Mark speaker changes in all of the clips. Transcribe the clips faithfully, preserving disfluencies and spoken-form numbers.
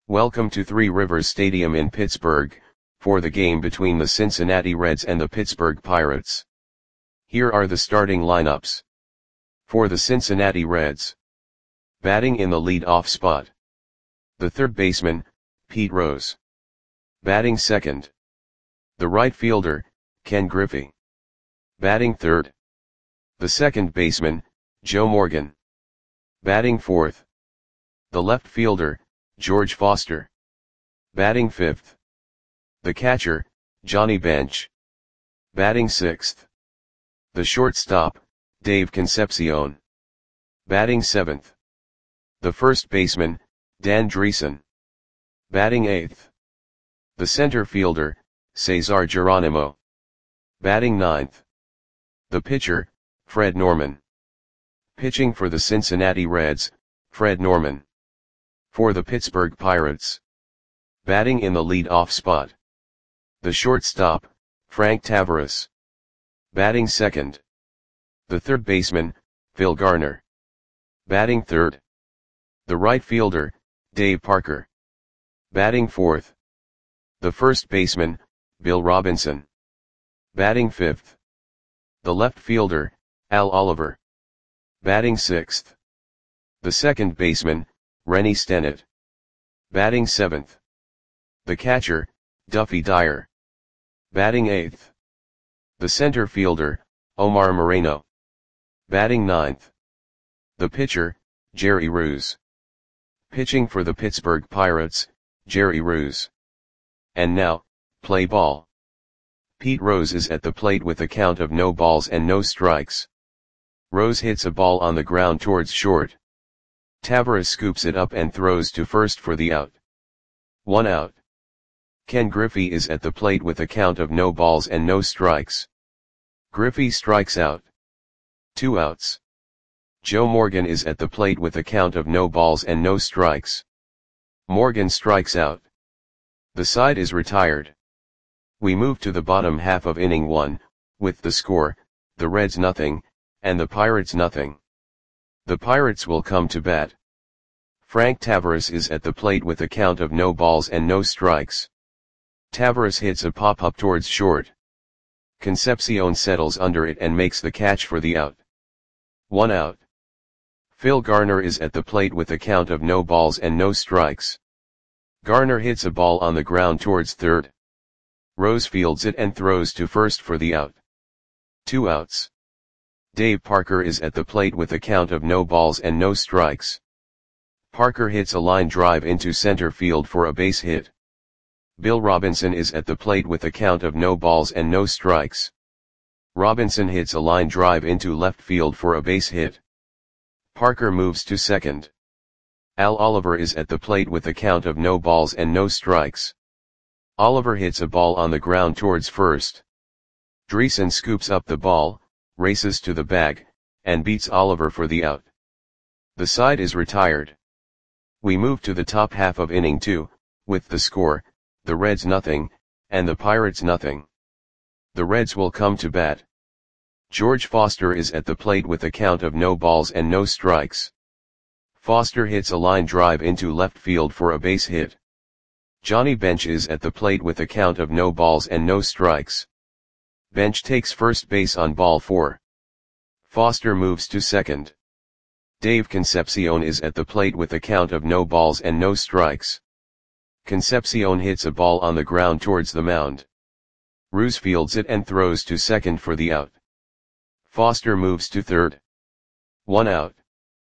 Speaker 1: Welcome to Three Rivers Stadium in Pittsburgh, for the game between the Cincinnati Reds and the Pittsburgh Pirates. Here are the starting lineups. For the Cincinnati Reds. Batting in the lead-off spot. The third baseman, Pete Rose. Batting second. The right fielder, Ken Griffey. Batting third. The second baseman, Joe Morgan. Batting fourth. The left fielder, George Foster. Batting fifth. The catcher, Johnny Bench. Batting sixth. The shortstop, Dave Concepcion. Batting seventh. The first baseman, Dan Driessen. Batting eighth. The center fielder, Cesar Geronimo. Batting ninth. The pitcher, Fred Norman. Pitching for the Cincinnati Reds, Fred Norman. For the Pittsburgh Pirates. Batting in the lead-off spot. The shortstop, Frank Taveras. Batting second. The third baseman, Phil Garner. Batting third. The right fielder, Dave Parker. Batting fourth. The first baseman, Bill Robinson. Batting fifth. The left fielder, Al Oliver. Batting sixth. The second baseman, Rennie Stennett. Batting seventh. The catcher, Duffy Dyer. Batting eighth. The center fielder, Omar Moreno. Batting ninth. The pitcher, Jerry Ruse. Pitching for the Pittsburgh Pirates, Jerry Ruse. And now, play ball. Pete Rose is at the plate with a count of no balls and no strikes. Rose hits a ball on the ground towards short. Taveras scoops it up and throws to first for the out. One out. Ken Griffey is at the plate with a count of no balls and no strikes. Griffey strikes out. Two outs. Joe Morgan is at the plate with a count of no balls and no strikes. Morgan strikes out. The side is retired. We move to the bottom half of inning one, with the score, the Reds nothing, and the Pirates nothing. The Pirates will come to bat. Frank Taveras is at the plate with a count of no balls and no strikes. Taveras hits a pop-up towards short. Concepcion settles under it and makes the catch for the out. One out. Phil Garner is at the plate with a count of no balls and no strikes. Garner hits a ball on the ground towards third. Rose fields it and throws to first for the out. Two outs. Dave Parker is at the plate with a count of no balls and no strikes. Parker hits a line drive into center field for a base hit. Bill Robinson is at the plate with a count of no balls and no strikes. Robinson hits a line drive into left field for a base hit. Parker moves to second. Al Oliver is at the plate with a count of no balls and no strikes. Oliver hits a ball on the ground towards first. Driessen scoops up the ball, races to the bag, and beats Oliver for the out. The side is retired. We move to the top half of inning two, with the score, the Reds nothing, and the Pirates nothing. The Reds will come to bat. George Foster is at the plate with a count of no balls and no strikes. Foster hits a line drive into left field for a base hit. Johnny Bench is at the plate with a count of no balls and no strikes. Bench takes first base on ball four. Foster moves to second. Dave Concepcion is at the plate with a count of no balls and no strikes. Concepcion hits a ball on the ground towards the mound. Ruse fields it and throws to second for the out. Foster moves to third. One out.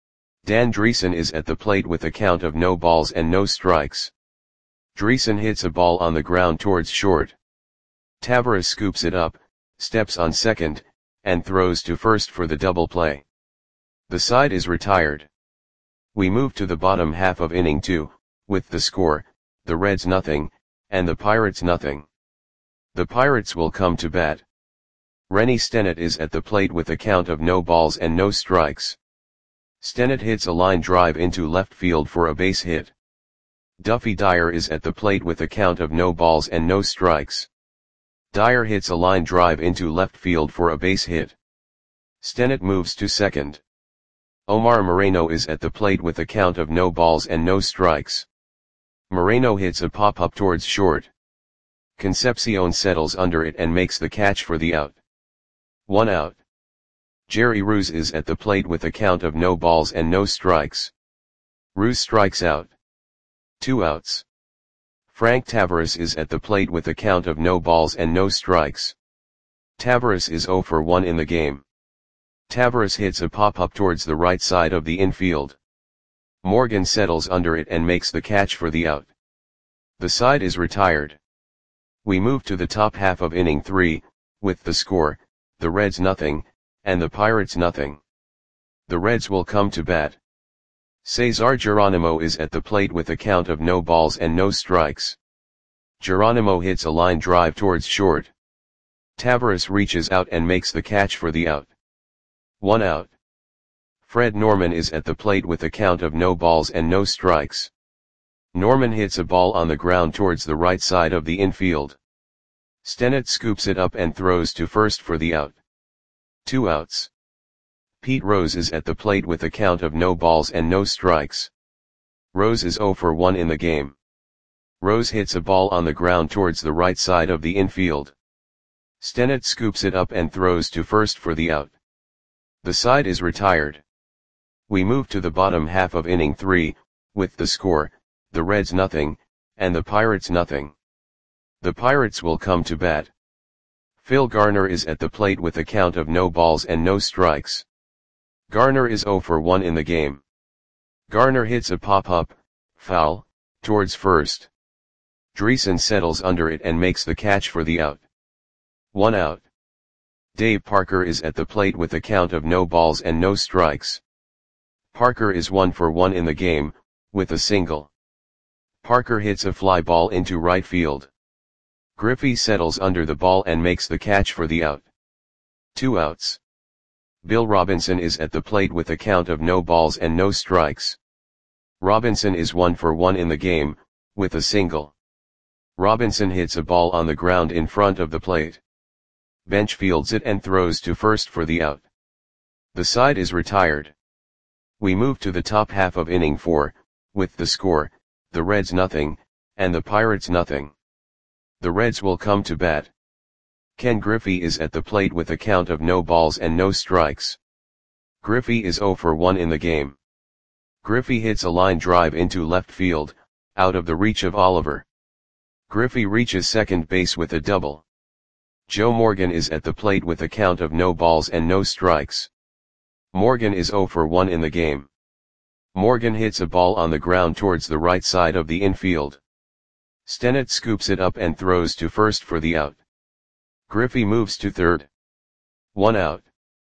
Speaker 1: Dan Driessen is at the plate with a count of no balls and no strikes. Driessen hits a ball on the ground towards short. Taveras scoops it up, steps on second, and throws to first for the double play. The side is retired. We move to the bottom half of inning two, with the score, the Reds nothing, and the Pirates nothing. The Pirates will come to bat. Rennie Stennett is at the plate with a count of no balls and no strikes. Stennett hits a line drive into left field for a base hit. Duffy Dyer is at the plate with a count of no balls and no strikes. Dyer hits a line drive into left field for a base hit. Stennett moves to second. Omar Moreno is at the plate with a count of no balls and no strikes. Moreno hits a pop-up towards short. Concepcion settles under it and makes the catch for the out. One out. Jerry Ruz is at the plate with a count of no balls and no strikes. Ruz strikes out. Two outs. Frank Tavares is at the plate with a count of no balls and no strikes. Tavares is zero for one in the game. Tavares hits a pop-up towards the right side of the infield. Morgan settles under it and makes the catch for the out. The side is retired. We move to the top half of inning three, with the score, the Reds nothing, and the Pirates nothing. The Reds will come to bat. Cesar Geronimo is at the plate with a count of no balls and no strikes. Geronimo hits a line drive towards short. Tavares reaches out and makes the catch for the out. One out. Fred Norman is at the plate with a count of no balls and no strikes. Norman hits a ball on the ground towards the right side of the infield. Stennett scoops it up and throws to first for the out. Two outs. Pete Rose is at the plate with a count of no balls and no strikes. Rose is zero for one in the game. Rose hits a ball on the ground towards the right side of the infield. Stennett scoops it up and throws to first for the out. The side is retired. We move to the bottom half of inning three, with the score, the Reds nothing, and the Pirates nothing. The Pirates will come to bat. Phil Garner is at the plate with a count of no balls and no strikes. Garner is zero for one in the game. Garner hits a pop-up, foul, towards first. Dreesen settles under it and makes the catch for the out. One out. Dave Parker is at the plate with a count of no balls and no strikes. Parker is one for one in the game, with a single. Parker hits a fly ball into right field. Griffey settles under the ball and makes the catch for the out. Two outs. Bill Robinson is at the plate with a count of no balls and no strikes. Robinson is one for one in the game, with a single. Robinson hits a ball on the ground in front of the plate. Bench fields it and throws to first for the out. The side is retired. We move to the top half of inning four, with the score, the Reds nothing, and the Pirates nothing. The Reds will come to bat. Ken Griffey is at the plate with a count of no balls and no strikes. Griffey is zero for one in the game. Griffey hits a line drive into left field, out of the reach of Oliver. Griffey reaches second base with a double. Joe Morgan is at the plate with a count of no balls and no strikes. Morgan is zero for one in the game. Morgan hits a ball on the ground towards the right side of the infield. Stennett scoops it up and throws to first for the out. Griffey moves to third. One out.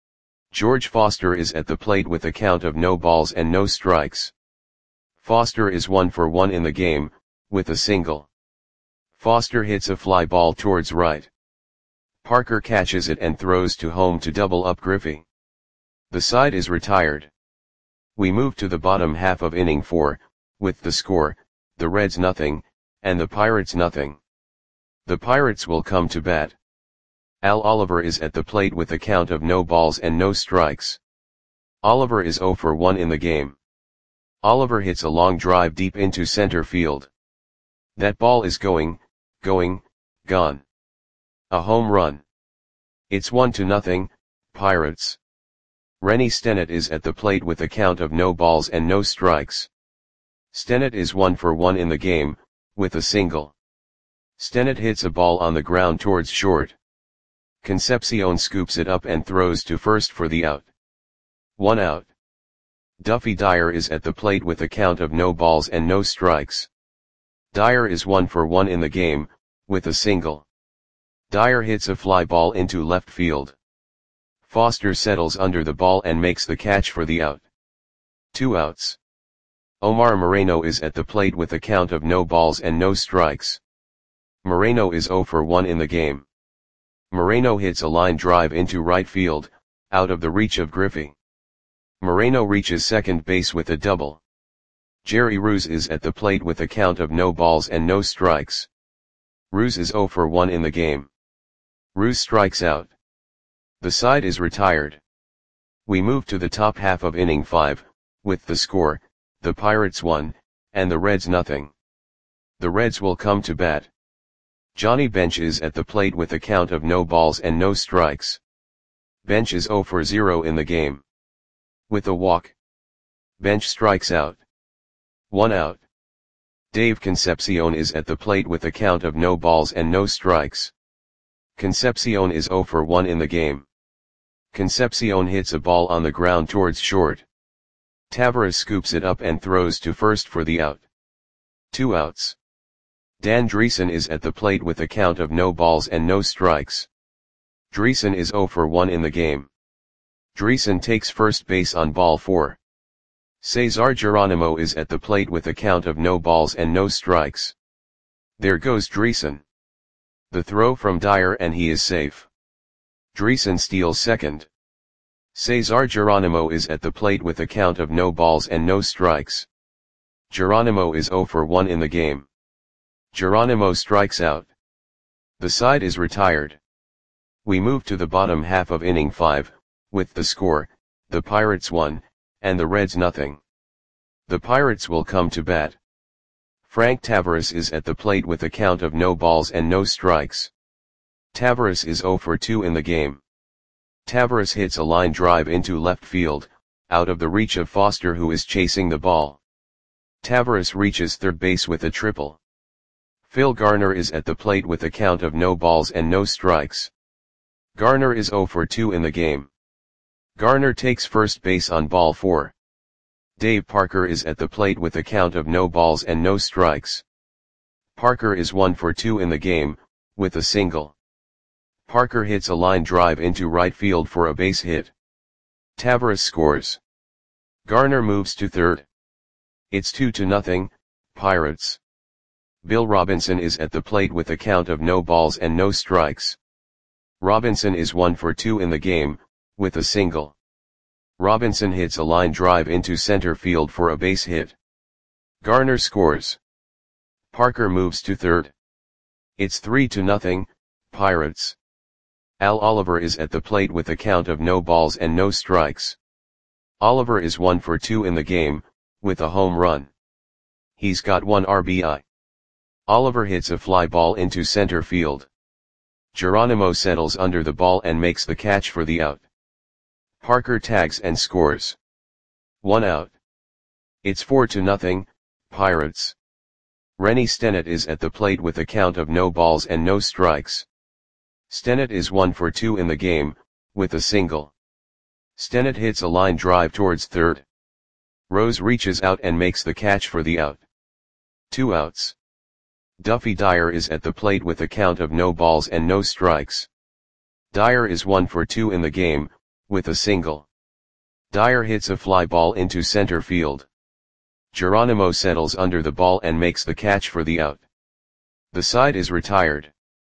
Speaker 1: George Foster is at the plate with a count of no balls and no strikes. Foster is one for one in the game, with a single. Foster hits a fly ball towards right. Parker catches it and throws to home to double up Griffey. The side is retired. We move to the bottom half of inning four, with the score, the Reds nothing, and the Pirates nothing. The Pirates will come to bat. Al Oliver is at the plate with a count of no balls and no strikes. Oliver is zero for one in the game. Oliver hits a long drive deep into center field. That ball is going, going, gone. A home run. It's one to nothing, Pirates. Rennie Stennett is at the plate with a count of no balls and no strikes. Stennett is one for one in the game, with a single. Stennett hits a ball on the ground towards short. Concepcion scoops it up and throws to first for the out. One out. Duffy Dyer is at the plate with a count of no balls and no strikes. Dyer is one for one in the game, with a single. Dyer hits a fly ball into left field. Foster settles under the ball and makes the catch for the out. Two outs. Omar Moreno is at the plate with a count of no balls and no strikes. Moreno is zero for one in the game. Moreno hits a line drive into right field, out of the reach of Griffey. Moreno reaches second base with a double. Jerry Ruz is at the plate with a count of no balls and no strikes. Ruz is zero for one in the game. Ruz strikes out. The side is retired. We move to the top half of inning five, with the score, the Pirates one, and the Reds nothing. The Reds will come to bat. Johnny Bench is at the plate with a count of no balls and no strikes. Bench is zero for zero in the game. With a walk, Bench strikes out. One out. Dave Concepcion is at the plate with a count of no balls and no strikes. Concepcion is zero for one in the game. Concepcion hits a ball on the ground towards short. Tavares scoops it up and throws to first for the out. Two outs. Dan Dreesen is at the plate with a count of no balls and no strikes. Dreesen is zero for one in the game. Dreesen takes first base on ball four. Cesar Geronimo is at the plate with a count of no balls and no strikes. There goes Dreesen. The throw from Dyer and he is safe. Dreesen steals second. Cesar Geronimo is at the plate with a count of no balls and no strikes. Geronimo is zero for one in the game. Geronimo strikes out. The side is retired. We move to the bottom half of inning five, with the score, the Pirates one, and the Reds nothing. The Pirates will come to bat. Frank Tavares is at the plate with a count of no balls and no strikes. Tavares is zero for two in the game. Tavares hits a line drive into left field, out of the reach of Foster who is chasing the ball. Tavares reaches third base with a triple. Phil Garner is at the plate with a count of no balls and no strikes. Garner is zero for two in the game. Garner takes first base on ball four. Dave Parker is at the plate with a count of no balls and no strikes. Parker is one for two in the game, with a single. Parker hits a line drive into right field for a base hit. Tavares scores. Garner moves to third. It's two to nothing, Pirates. Bill Robinson is at the plate with a count of no balls and no strikes. Robinson is one for two in the game, with a single. Robinson hits a line drive into center field for a base hit. Garner scores. Parker moves to third. It's three to nothing, Pirates. Al Oliver is at the plate with a count of no balls and no strikes. Oliver is one for two in the game, with a home run. He's got one R B I. Oliver hits a fly ball into center field. Geronimo settles under the ball and makes the catch for the out. Parker tags and scores. One out. It's four to nothing, Pirates. Rennie Stennett is at the plate with a count of no balls and no strikes. Stennett is one for two in the game, with a single. Stennett hits a line drive towards third. Rose reaches out and makes the catch for the out. Two outs. Duffy Dyer is at the plate with a count of no balls and no strikes. Dyer is one for two in the game, with a single. Dyer hits a fly ball into center field. Geronimo settles under the ball and makes the catch for the out. The side is retired.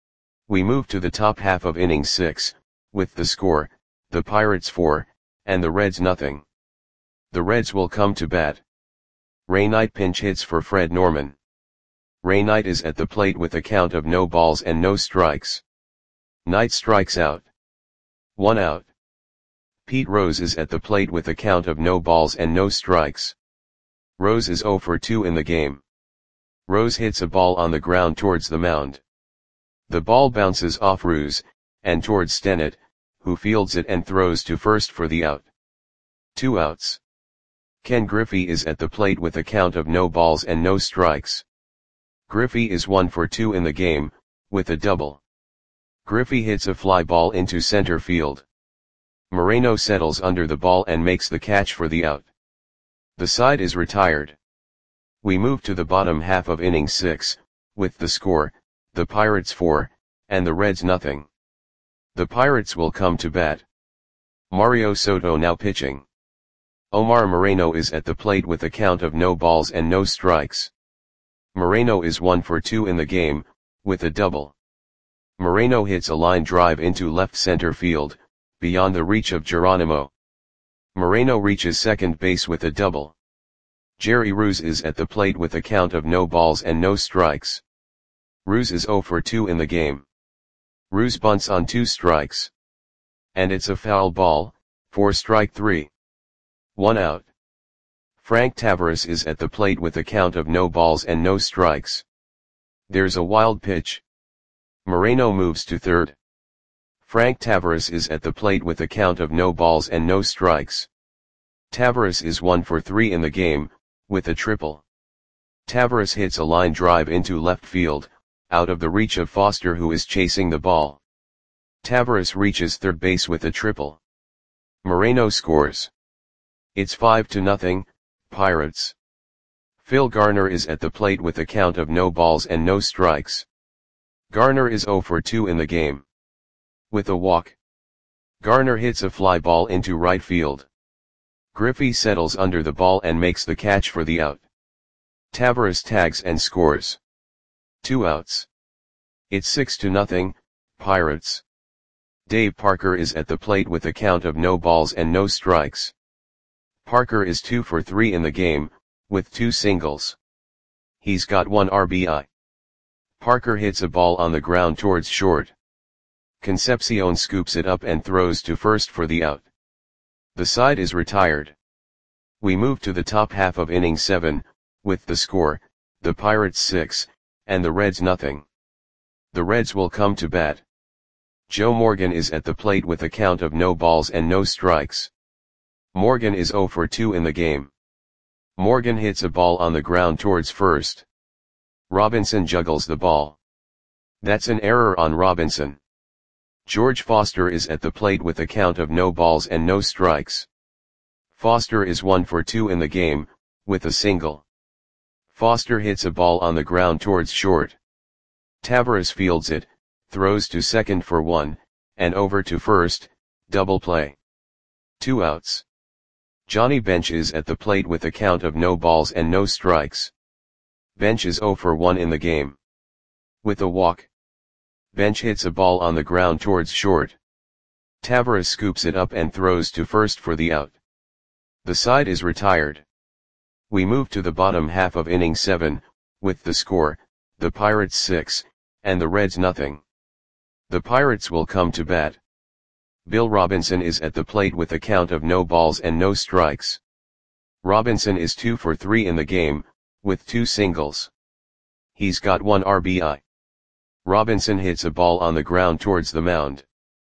Speaker 1: We move to the top half of inning six, with the score, the Pirates four, and the Reds nothing. The Reds will come to bat. Ray Knight pinch hits for Fred Norman. Ray Knight is at the plate with a count of no balls and no strikes. Knight strikes out. One out. Pete Rose is at the plate with a count of no balls and no strikes. Rose is zero for two in the game. Rose hits a ball on the ground towards the mound. The ball bounces off Rose, and towards Stennett, who fields it and throws to first for the out. Two outs. Ken Griffey is at the plate with a count of no balls and no strikes. Griffey is one for two in the game, with a double. Griffey hits a fly ball into center field. Moreno settles under the ball and makes the catch for the out. The side is retired. We move to the bottom half of inning six, with the score, the Pirates four, and the Reds nothing. The Pirates will come to bat. Mario Soto now pitching. Omar Moreno is at the plate with a count of no balls and no strikes. Moreno is one for two in the game, with a double. Moreno hits a line drive into left center field, beyond the reach of Geronimo. Moreno reaches second base with a double. Jerry Ruse is at the plate with a count of no balls and no strikes. Ruse is zero for two in the game. Ruse bunts on two strikes. And it's a foul ball, for strike three. One out. Frank Tavares is at the plate with a count of no balls and no strikes. There's a wild pitch. Moreno moves to third. Frank Tavares is at the plate with a count of no balls and no strikes. Tavares is one for three in the game, with a triple. Tavares hits a line drive into left field, out of the reach of Foster, who is chasing the ball. Tavares reaches third base with a triple. Moreno scores. It's five to nothing, Pirates. Phil Garner is at the plate with a count of no balls and no strikes. Garner is zero for two in the game. With a walk, Garner hits a fly ball into right field. Griffey settles under the ball and makes the catch for the out. Tavares tags and scores. Two outs. It's six to nothing, Pirates. Dave Parker is at the plate with a count of no balls and no strikes. Parker is two for three in the game, with two singles. He's got one R B I. Parker hits a ball on the ground towards short. Concepcion scoops it up and throws to first for the out. The side is retired. We move to the top half of inning seven, with the score, the Pirates six, and the Reds nothing. The Reds will come to bat. Joe Morgan is at the plate with a count of no balls and no strikes. Morgan is zero for two in the game. Morgan hits a ball on the ground towards first. Robinson juggles the ball. That's an error on Robinson. George Foster is at the plate with a count of no balls and no strikes. Foster is one for two in the game, with a single. Foster hits a ball on the ground towards short. Tavares fields it, throws to second for one, and over to first, double play. Two outs. Johnny Bench is at the plate with a count of no balls and no strikes. Bench is zero for one in the game. With a walk, Bench hits a ball on the ground towards short. Tavares scoops it up and throws to first for the out. The side is retired. We move to the bottom half of inning seven, with the score, the Pirates six, and the Reds nothing. The Pirates will come to bat. Bill Robinson is at the plate with a count of no balls and no strikes. Robinson is two for three in the game, with two singles. He's got one R B I. Robinson hits a ball on the ground towards the mound.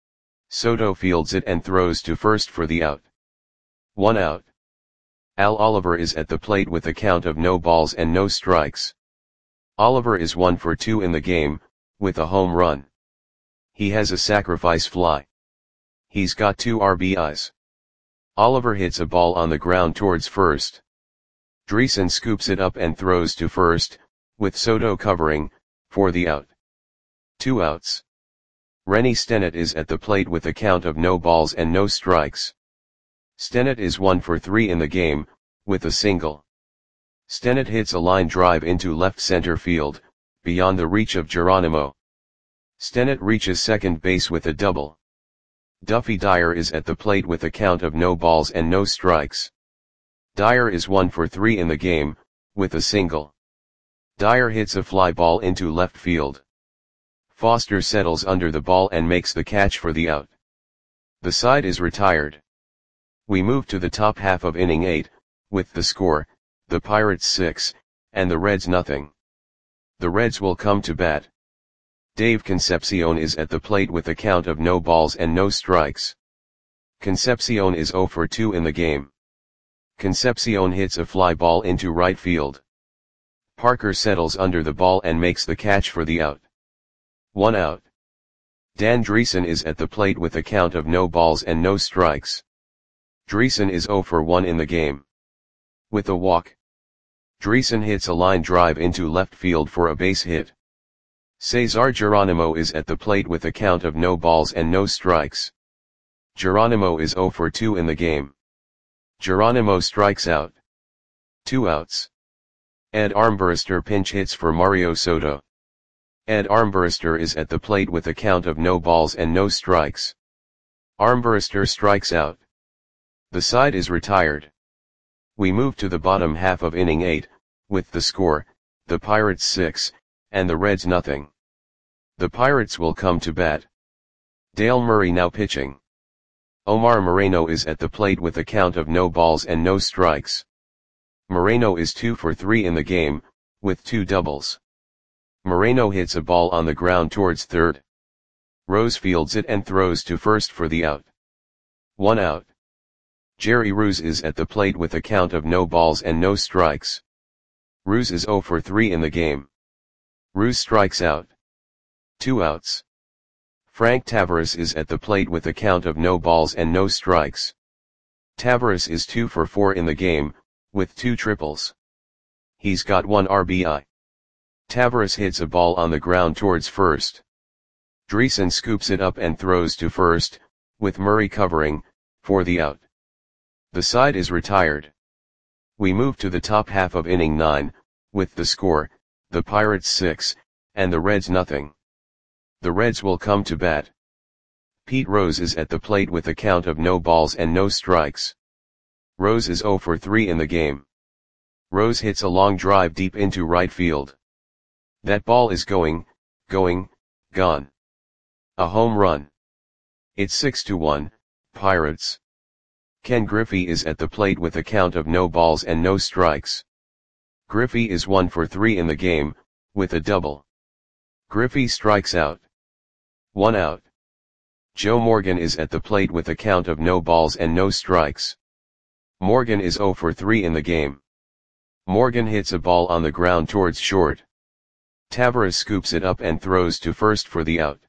Speaker 1: Soto fields it and throws to first for the out. One out. Al Oliver is at the plate with a count of no balls and no strikes. Oliver is one for two in the game, with a home run. He has a sacrifice fly. He's got two R B Is. Oliver hits a ball on the ground towards first. Dreesen scoops it up and throws to first, with Soto covering, for the out. Two outs. Rennie Stennett is at the plate with a count of no balls and no strikes. Stennett is one for three in the game, with a single. Stennett hits a line drive into left center field, beyond the reach of Geronimo. Stennett reaches second base with a double. Duffy Dyer is at the plate with a count of no balls and no strikes. Dyer is one for three in the game, with a single. Dyer hits a fly ball into left field. Foster settles under the ball and makes the catch for the out. The side is retired. We move to the top half of inning eight, with the score, the Pirates six, and the Reds nothing. The Reds will come to bat. Dave Concepcion is at the plate with a count of no balls and no strikes. Concepcion is zero for two in the game. Concepcion hits a fly ball into right field. Parker settles under the ball and makes the catch for the out. One out. Dan Dreesen is at the plate with a count of no balls and no strikes. Dreesen is zero for one in the game. With a walk, Dreesen hits a line drive into left field for a base hit. Cesar Geronimo is at the plate with a count of no balls and no strikes. Geronimo is zero for two in the game. Geronimo strikes out. Two outs. Ed Armbruster pinch hits for Mario Soto. Ed Armbruster is at the plate with a count of no balls and no strikes. Armbruster strikes out. The side is retired. We move to the bottom half of inning eight, with the score, the Pirates six, and the Reds nothing. The Pirates will come to bat. Dale Murray now pitching. Omar Moreno is at the plate with a count of no balls and no strikes. Moreno is two for three in the game, with two doubles. Moreno hits a ball on the ground towards third. Rose fields it and throws to first for the out. One out. Jerry Ruse is at the plate with a count of no balls and no strikes. Ruse is zero for three in the game. Ruse strikes out. Two outs. Frank Tavares is at the plate with a count of no balls and no strikes. Tavares is two for four in the game, with two triples. He's got one R B I. Tavares hits a ball on the ground towards first. Dreesen scoops it up and throws to first, with Murray covering, for the out. The side is retired. We move to the top half of inning nine, with the score, the Pirates six, and the Reds nothing. The Reds will come to bat. Pete Rose is at the plate with a count of no balls and no strikes. Rose is zero for three in the game. Rose hits a long drive deep into right field. That ball is going, going, gone. A home run. It's six to one, Pirates. Ken Griffey is at the plate with a count of no balls and no strikes. Griffey is one for three in the game, with a double. Griffey strikes out. One out. Joe Morgan is at the plate with a count of no balls and no strikes. Morgan is zero for three in the game. Morgan hits a ball on the ground towards short. Tavares scoops it up and throws to first for the out.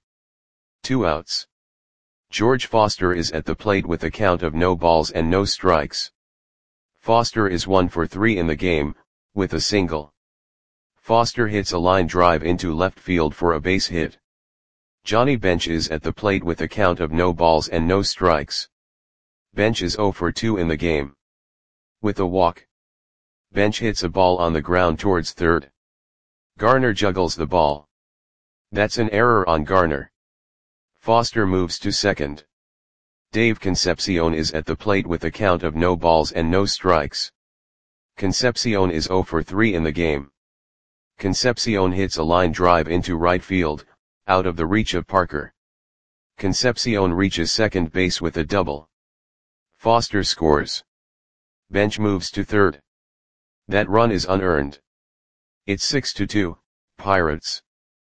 Speaker 1: Two outs. George Foster is at the plate with a count of no balls and no strikes. Foster is one for three in the game, with a single. Foster hits a line drive into left field for a base hit. Johnny Bench is at the plate with a count of no balls and no strikes. Bench is zero for two in the game. With a walk. Bench hits a ball on the ground towards third. Garner juggles the ball. That's an error on Garner. Foster moves to second. Dave Concepcion is at the plate with a count of no balls and no strikes. Concepcion is zero for three in the game. Concepcion hits a line drive into right field, out of the reach of Parker. Concepcion reaches second base with a double. Foster scores. Bench moves to third. That run is unearned. It's six to two, Pirates.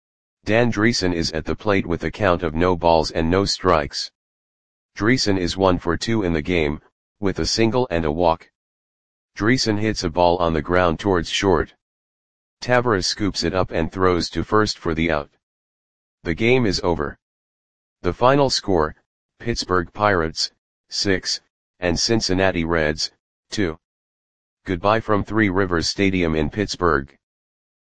Speaker 1: Dan Dreesen is at the plate with a count of no balls and no strikes. Dreesen is one for two in the game, with a single and a walk. Dreesen hits a ball on the ground towards short. Tavares scoops it up and throws to first for the out. The game is over. The final score, Pittsburgh Pirates, six, and Cincinnati Reds, two. Goodbye from Three Rivers Stadium in Pittsburgh.